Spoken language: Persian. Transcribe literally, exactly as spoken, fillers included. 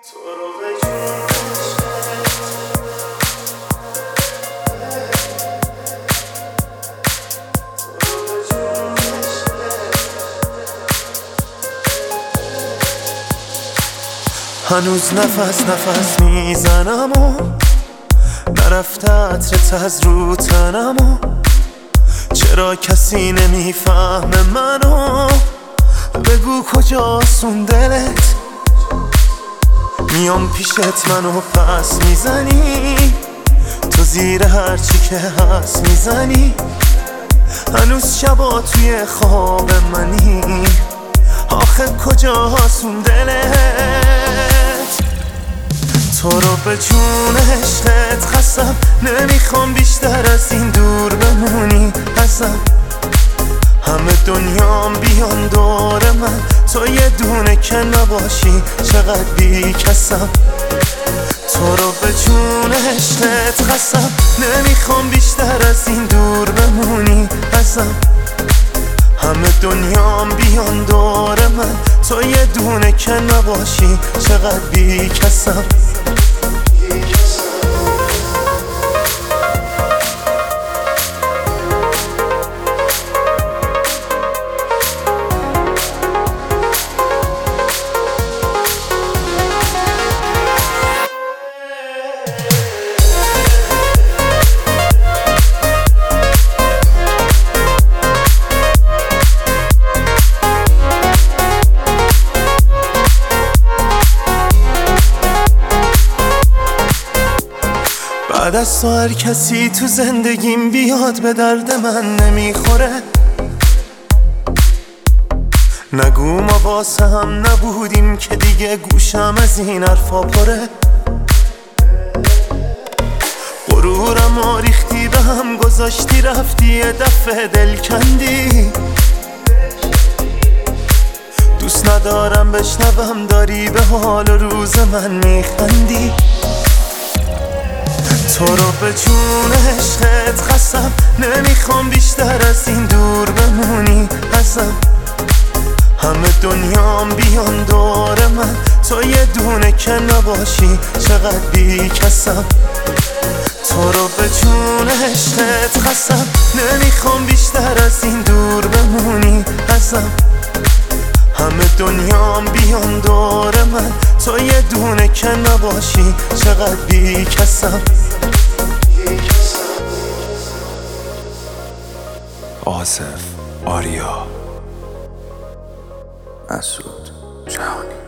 هنوز نفس نفس میزنم و نرفته عطرت از رو تنم و چرا کسی نمیفهمه منو؟ بگو کجاست اون دلت؟ میام پیشت منو پس میزنی، تو زیر هرچی که هست میزنی. هنوز شبا توی خواب منی، آخه کجاست اون دلت؟ تو رو به جون عشقت خستم، نمیخوام بیشتر از این دور بمونی ازم. همه دنیام بیان دور من، تو یه دونه که نباشی چقدر بی کسم. تو رو به جون عشقت خستم، نمیخوام بیشتر از این دور بمونی ازم. همه دنیام بیان دور من، تو یه دونه که نباشی چقدر بی کسم. بعد از تو هر کسی تو زندگیم بیاد به درد من نمیخوره. نگو ما واسه هم نبودیم که دیگه گوشم از این حرفا پره. غرورم و ریختی به هم گذاشتی، رفتی یه دفعه دل کندی. دوست ندارم بشنوم داری به حال روز من میخندی. تو رو به جون عشقت خستم، نمیخوام بیشتر از این دور بمونی ازم. همه دنیام بیان دور من، تو یه دونه که نباشی چقدر بی کسم. تو رو به جون عشقت خستم، نمیخوام بیشتر از این دور بمونی ازم. همه دنیام بیان دور من، تو یه دونه که نباشی چقدر بی کسم. آصف آریا مسعود جهانی.